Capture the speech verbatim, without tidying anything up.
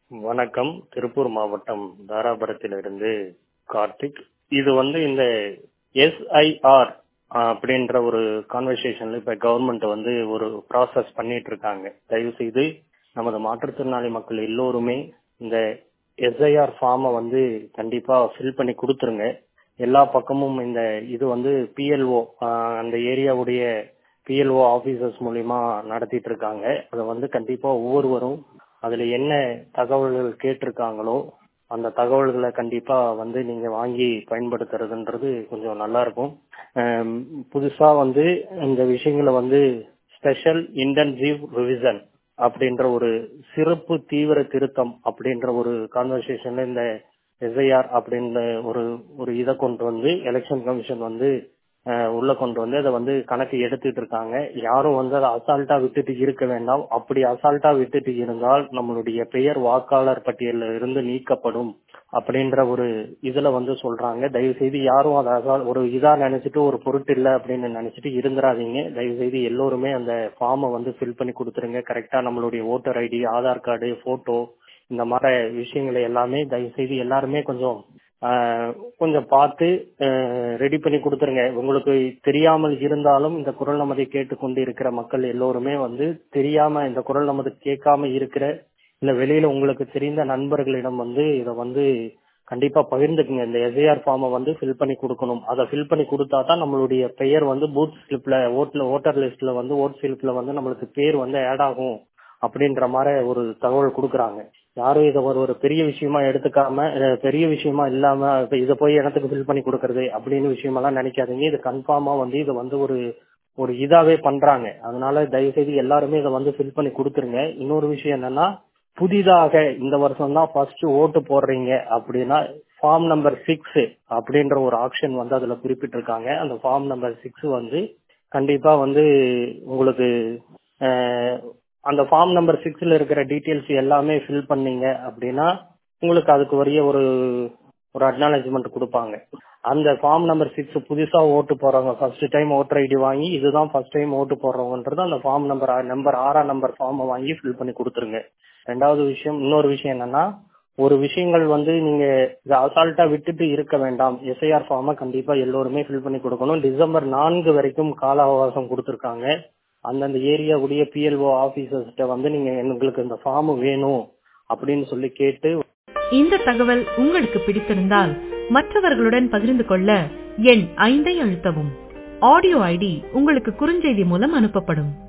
வணக்கம். திருப்பூர் மாவட்டம் தாராபுரத்திலிருந்து கார்த்திக். இது வந்து இந்த எஸ்ஐஆர் அப்படின்ற ஒரு கான்வர்சேஷன்ல இப்ப கவர்மெண்ட் வந்து ஒரு ப்ராசஸ் பண்ணிட்டு இருக்காங்க. தயவு செய்து நமது மாற்றுத்திறனாளி மக்கள் எல்லோருமே இந்த எஸ்ஐஆர் ஃபார்மை வந்து கண்டிப்பா ஃபில் பண்ணி கொடுத்துருங்க. எல்லா பக்கமும் இந்த இது வந்து பிஎல்ஓ அந்த ஏரியாவுடைய பிஎல்ஓ ஆபீசர்ஸ் மூலியமா நடத்திட்டு இருக்காங்க. அதை வந்து கண்டிப்பா ஒவ்வொருவரும் அதுல என்ன தகவல்கள் கேட்டிருக்காங்களோ அந்த தகவல்களை கண்டிப்பா வந்து நீங்க வாங்கி பயன்படுத்துறதுன்றது கொஞ்சம் நல்லா இருக்கும். புதுசா வந்து இந்த விஷயங்களை வந்து ஸ்பெஷல் இன்டென்சிவ் ரிவிஷன் அப்படின்ற ஒரு சிறப்பு தீவிர திருத்தம் அப்படின்ற ஒரு கான்வர்சேஷன்ல இந்த எஸ்ஐஆர் அப்படின்ற ஒரு ஒரு இதை கொண்டு வந்து எலெக்ஷன் கமிஷன் வந்து உள்ள கொண்டு வந்து அதை வந்து கணக்கு எடுத்துட்டு இருக்காங்க. யாரும் வந்து அதை அசால்ட்டா விட்டுட்டு இருக்க வேண்டாம். அப்படி அசால்ட்டா விட்டுட்டு இருந்தால் நம்மளுடைய பெயர் வாக்காளர் பட்டியலில் இருந்து நீக்கப்படும் அப்படின்ற ஒரு இதுல வந்து சொல்றாங்க. தயவு செய்து யாரும் அதை ஒரு இதா நினைச்சிட்டு ஒரு பொருட்டு இல்லை அப்படின்னு நினைச்சிட்டு இருந்துடாதீங்க. தயவு செய்து எல்லோருமே அந்த ஃபார்மை வந்து ஃபில் பண்ணி கொடுத்துருங்க. கரெக்டா நம்மளுடைய voter ID, Aadhaar card, photo இந்த மாதிரி விஷயங்களை எல்லாமே தயவு செய்து எல்லாருமே கொஞ்சம் கொஞ்சம் பார்த்து ரெடி பண்ணி கொடுத்துருங்க. உங்களுக்கு தெரியாமல் இருந்தாலும் இந்த குரல் நமதை கேட்டுக்கொண்டு இருக்கிற மக்கள் எல்லோருமே வந்து தெரியாம இந்த குரல் நமது கேட்காம இருக்கிற இல்ல வெளியில உங்களுக்கு தெரிந்த நண்பர்களிடம் வந்து இதை வந்து கண்டிப்பா பகிர்ந்துக்குங்க. இந்த எஸ்ஐஆர் ஃபார்மை வந்து ஃபில் பண்ணி கொடுக்கணும். அதை ஃபில் பண்ணி கொடுத்தா தான் நம்மளுடைய பெயர் வந்து பூத் ஸ்லிப்ல ஓட்ல ஓட்டர் லிஸ்ட்ல வந்து ஓட் ஸ்லிப்ல வந்து நம்மளுக்கு பேர் வந்து ஆட் ஆகும் அப்படின்ற மாதிரி ஒரு தகவல் கொடுக்குறாங்க. யாரும் இதை ஒரு ஒரு பெரிய விஷயமா எடுத்துக்காம பெரிய விஷயமா இல்லாம இதை போய் இடத்துக்கு ஃபில் பண்ணி கொடுக்கறது அப்படின்னு விஷயமெல்லாம் நினைக்காதீங்க. இது கன்ஃபார்மா வந்து இதை வந்து ஒரு ஒரு இதாவே பண்றாங்க. அதனால தயவு செய்து எல்லாருமே இதை வந்து ஃபில் பண்ணி கொடுத்துருங்க. இன்னொரு விஷயம் என்னன்னா, புதிதாக இந்த வருஷம் தான் ஃபர்ஸ்ட் ஓட்டு போடுறீங்க அப்படின்னா ஃபார்ம் நம்பர் சிக்ஸ் அப்படின்ற ஒரு ஆப்ஷன் வந்து அதுல குறிப்பிட்டிருக்காங்க. அந்த ஃபார்ம் நம்பர் சிக்ஸ் வந்து கண்டிப்பா வந்து உங்களுக்கு அந்த ஃபார்ம் நம்பர் சிக்ஸ்ல இருக்கிற டீட்டெயில்ஸ் எல்லாமே ஃபில் பண்ணீங்க அப்படின்னா உங்களுக்கு அதுக்கு வரைய ஒரு ஒரு அக்னாலஜ்மெண்ட் கொடுப்பாங்க. அந்த ஃபார்ம் நம்பர் சிக்ஸ் புதுசா ஓட்டு போறவங்க ஃபர்ஸ்ட் டைம் ஓட்டர் ஐடி வாங்கி இதுதான் ஃபர்ஸ்ட் டைம் ஓட்டு போடுறவங்கன்றது அந்த ஃபார்ம் நம்பர் நம்பர் ஆறாம் நம்பர் ஃபார்மை வாங்கி ஃபில் பண்ணி கொடுத்துருங்க. ரெண்டாவது விஷயம், இன்னொரு விஷயம் என்னன்னா, ஒரு விஷயங்கள் வந்து நீங்க இதை அசால்ட்டா விட்டுட்டு இருக்க வேண்டாம். எஸ்ஐஆர் ஃபார்மை கண்டிப்பா எல்லோருமே ஃபில் பண்ணி கொடுக்கணும். டிசம்பர் நான்கு வரைக்கும் கால அவகாசம் கொடுத்துருக்காங்க. அந்தந்த ஏரியாவுடைய பிஎல்ஓ ஆபீசர்ஸ்ட வந்து நீங்க எங்களுக்கு இந்த ஃபார்ம் வேணும் அப்படின்னு சொல்லி கேட்டு. இந்த தகவல் உங்களுக்கு பிடித்திருந்தால் மற்றவர்களுடன் பகிர்ந்து கொள்ள எண் ஐந்தை அழுத்தவும். ஆடியோ ஐடி உங்களுக்கு குறுஞ்செய்தி மூலம் அனுப்பப்படும்.